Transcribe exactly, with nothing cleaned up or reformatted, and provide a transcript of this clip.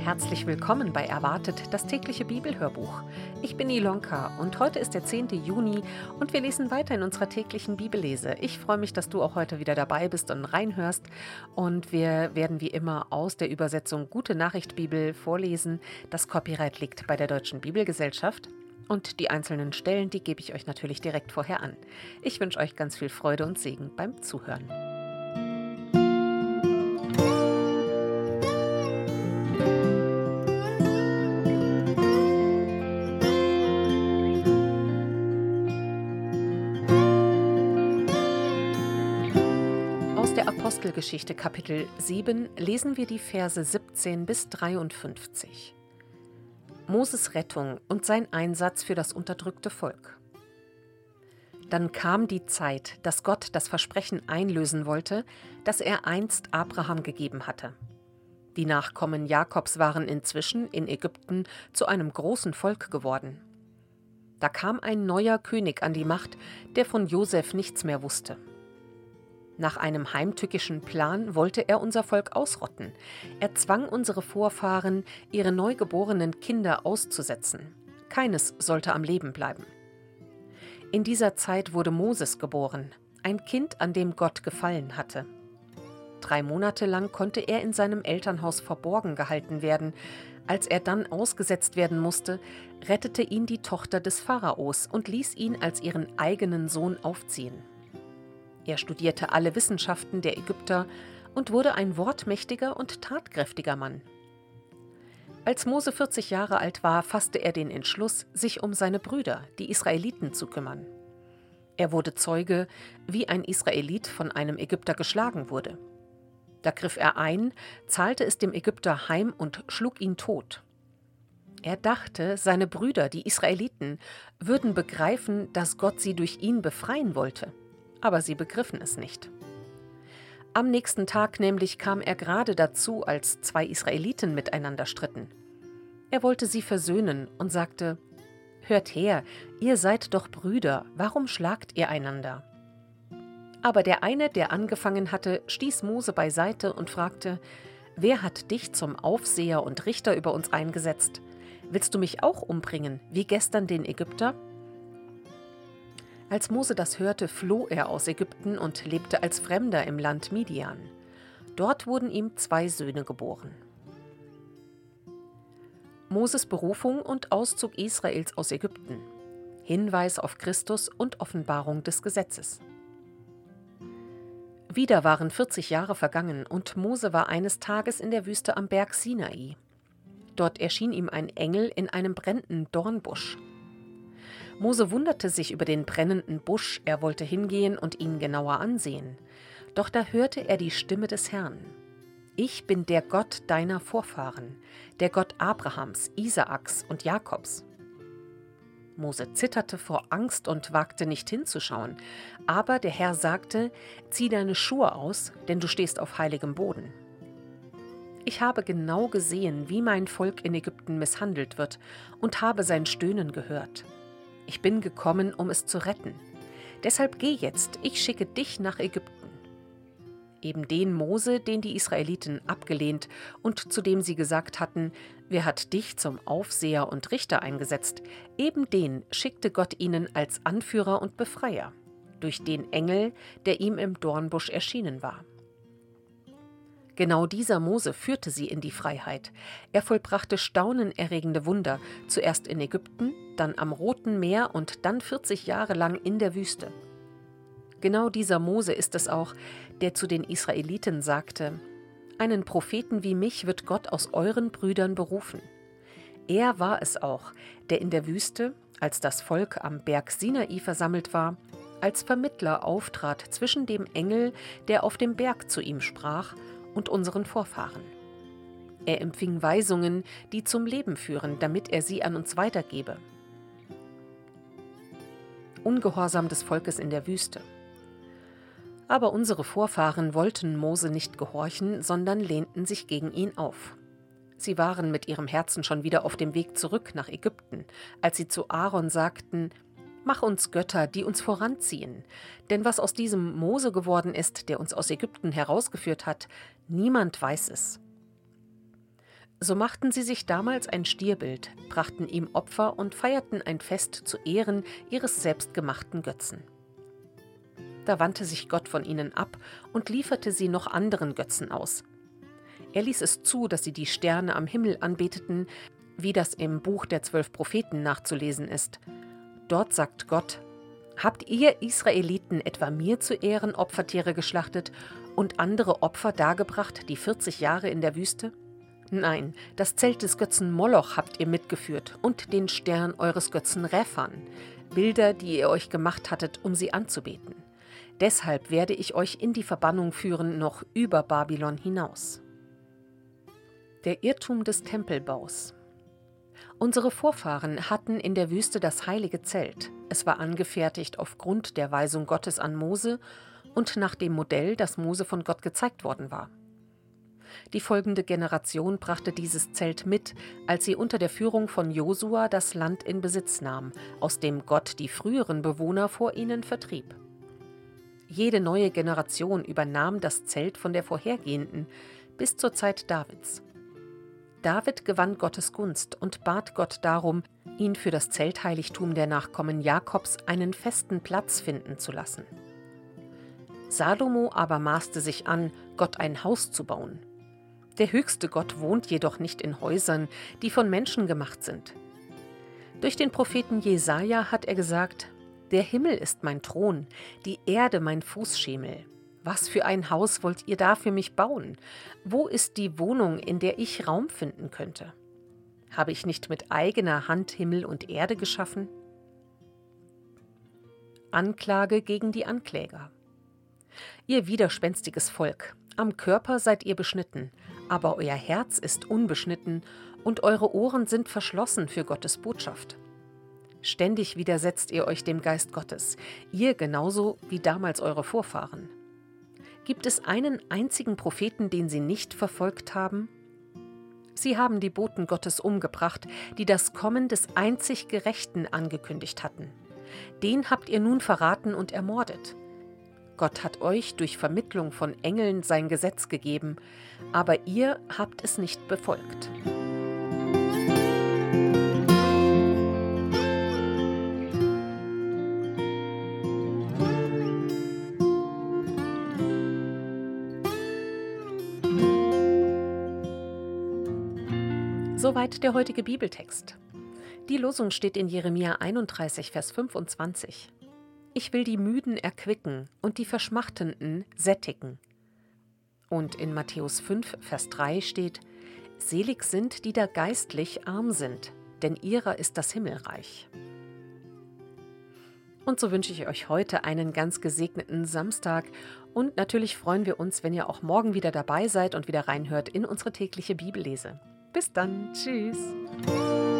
herzlich willkommen bei Erwartet, das tägliche Bibelhörbuch. Ich bin Ilonka und heute ist der zehnte Juni und wir lesen weiter in unserer täglichen Bibellese. Ich freue mich, dass du auch heute wieder dabei bist und reinhörst und wir werden wie immer aus der Übersetzung Gute Nachricht Bibel vorlesen. Das Copyright liegt bei der Deutschen Bibelgesellschaft und die einzelnen Stellen, die gebe ich euch natürlich direkt vorher an. Ich wünsche euch ganz viel Freude und Segen beim Zuhören. Aus der Apostelgeschichte Kapitel sieben lesen wir die Verse siebzehn bis dreiundfünfzig. Moses Rettung und sein Einsatz für das unterdrückte Volk. Dann kam die Zeit, dass Gott das Versprechen einlösen wollte, das er einst Abraham gegeben hatte. Die Nachkommen Jakobs waren inzwischen in Ägypten zu einem großen Volk geworden. Da kam ein neuer König an die Macht, der von Josef nichts mehr wusste. Nach einem heimtückischen Plan wollte er unser Volk ausrotten. Er zwang unsere Vorfahren, ihre neugeborenen Kinder auszusetzen. Keines sollte am Leben bleiben. In dieser Zeit wurde Moses geboren, ein Kind, an dem Gott gefallen hatte. Drei Monate lang konnte er in seinem Elternhaus verborgen gehalten werden. Als er dann ausgesetzt werden musste, rettete ihn die Tochter des Pharaos und ließ ihn als ihren eigenen Sohn aufziehen. Er studierte alle Wissenschaften der Ägypter und wurde ein wortmächtiger und tatkräftiger Mann. Als Mose vierzig Jahre alt war, fasste er den Entschluss, sich um seine Brüder, die Israeliten, zu kümmern. Er wurde Zeuge, wie ein Israelit von einem Ägypter geschlagen wurde. Da griff er ein, zahlte es dem Ägypter heim und schlug ihn tot. Er dachte, seine Brüder, die Israeliten, würden begreifen, dass Gott sie durch ihn befreien wollte. Aber sie begriffen es nicht. Am nächsten Tag nämlich kam er gerade dazu, als zwei Israeliten miteinander stritten. Er wollte sie versöhnen und sagte: »Hört her, ihr seid doch Brüder, warum schlagt ihr einander?« Aber der eine, der angefangen hatte, stieß Mose beiseite und fragte: »Wer hat dich zum Aufseher und Richter über uns eingesetzt? Willst du mich auch umbringen, wie gestern den Ägypter?« Als Mose das hörte, floh er aus Ägypten und lebte als Fremder im Land Midian. Dort wurden ihm zwei Söhne geboren. Moses Berufung und Auszug Israels aus Ägypten. Hinweis auf Christus und Offenbarung des Gesetzes. Wieder waren vierzig Jahre vergangen und Mose war eines Tages in der Wüste am Berg Sinai. Dort erschien ihm ein Engel in einem brennenden Dornbusch. Mose wunderte sich über den brennenden Busch, er wollte hingehen und ihn genauer ansehen. Doch da hörte er die Stimme des Herrn. »Ich bin der Gott deiner Vorfahren, der Gott Abrahams, Isaaks und Jakobs.« Mose zitterte vor Angst und wagte nicht hinzuschauen. Aber der Herr sagte: »Zieh deine Schuhe aus, denn du stehst auf heiligem Boden.« Ich habe genau gesehen, wie mein Volk in Ägypten misshandelt wird und habe sein Stöhnen gehört. Ich bin gekommen, um es zu retten. Deshalb geh jetzt, ich schicke dich nach Ägypten. Eben den Mose, den die Israeliten abgelehnt und zu dem sie gesagt hatten: »Wer hat dich zum Aufseher und Richter eingesetzt?« Eben den schickte Gott ihnen als Anführer und Befreier, durch den Engel, der ihm im Dornbusch erschienen war. Genau dieser Mose führte sie in die Freiheit. Er vollbrachte staunenerregende Wunder, zuerst in Ägypten, dann am Roten Meer und dann vierzig Jahre lang in der Wüste. Genau dieser Mose ist es auch, der zu den Israeliten sagte: »Einen Propheten wie mich wird Gott aus euren Brüdern berufen.« Er war es auch, der in der Wüste, als das Volk am Berg Sinai versammelt war, als Vermittler auftrat zwischen dem Engel, der auf dem Berg zu ihm sprach, und unseren Vorfahren. Er empfing Weisungen, die zum Leben führen, damit er sie an uns weitergebe. Ungehorsam des Volkes in der Wüste. Aber unsere Vorfahren wollten Mose nicht gehorchen, sondern lehnten sich gegen ihn auf. Sie waren mit ihrem Herzen schon wieder auf dem Weg zurück nach Ägypten, als sie zu Aaron sagten: »Mach uns Götter, die uns voranziehen. Denn was aus diesem Mose geworden ist, der uns aus Ägypten herausgeführt hat, niemand weiß es.« So machten sie sich damals ein Stierbild, brachten ihm Opfer und feierten ein Fest zu Ehren ihres selbstgemachten Götzen. Da wandte sich Gott von ihnen ab und lieferte sie noch anderen Götzen aus. Er ließ es zu, dass sie die Sterne am Himmel anbeteten, wie das im Buch der zwölf Propheten nachzulesen ist. Dort sagt Gott: Habt ihr Israeliten etwa mir zu Ehren Opfertiere geschlachtet und andere Opfer dargebracht, die vierzig Jahre in der Wüste? Nein, das Zelt des Götzen Moloch habt ihr mitgeführt und den Stern eures Götzen Rephan, Bilder, die ihr euch gemacht hattet, um sie anzubeten. Deshalb werde ich euch in die Verbannung führen, noch über Babylon hinaus. Der Irrtum des Tempelbaus. Unsere Vorfahren hatten in der Wüste das heilige Zelt. Es war angefertigt aufgrund der Weisung Gottes an Mose und nach dem Modell, das Mose von Gott gezeigt worden war. Die folgende Generation brachte dieses Zelt mit, als sie unter der Führung von Josua das Land in Besitz nahm, aus dem Gott die früheren Bewohner vor ihnen vertrieb. Jede neue Generation übernahm das Zelt von der vorhergehenden bis zur Zeit Davids. David gewann Gottes Gunst und bat Gott darum, ihn für das Zeltheiligtum der Nachkommen Jakobs einen festen Platz finden zu lassen. Salomo aber maßte sich an, Gott ein Haus zu bauen. Der höchste Gott wohnt jedoch nicht in Häusern, die von Menschen gemacht sind. Durch den Propheten Jesaja hat er gesagt: Der Himmel ist mein Thron, die Erde mein Fußschemel. Was für ein Haus wollt ihr da für mich bauen? Wo ist die Wohnung, in der ich Raum finden könnte? Habe ich nicht mit eigener Hand Himmel und Erde geschaffen? Anklage gegen die Ankläger. Ihr widerspenstiges Volk, am Körper seid ihr beschnitten, aber euer Herz ist unbeschnitten und eure Ohren sind verschlossen für Gottes Botschaft. Ständig widersetzt ihr euch dem Geist Gottes, ihr genauso wie damals eure Vorfahren. Gibt es einen einzigen Propheten, den sie nicht verfolgt haben? Sie haben die Boten Gottes umgebracht, die das Kommen des einzig Gerechten angekündigt hatten. Den habt ihr nun verraten und ermordet. Gott hat euch durch Vermittlung von Engeln sein Gesetz gegeben, aber ihr habt es nicht befolgt. Soweit der heutige Bibeltext. Die Losung steht in Jeremia einunddreißig, Vers fünfundzwanzig. Ich will die Müden erquicken und die Verschmachtenden sättigen. Und in Matthäus fünf, Vers drei steht: Selig sind, die da geistlich arm sind, denn ihrer ist das Himmelreich. Und so wünsche ich euch heute einen ganz gesegneten Samstag und natürlich freuen wir uns, wenn ihr auch morgen wieder dabei seid und wieder reinhört in unsere tägliche Bibellese. Bis dann, tschüss!